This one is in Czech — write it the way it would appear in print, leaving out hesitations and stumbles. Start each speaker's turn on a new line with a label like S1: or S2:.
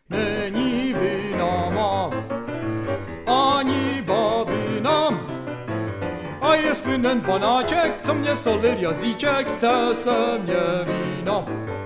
S1: Není vina mám, ani babina. A jest winien panáček, co mě solil jazyček, chce se mě víno.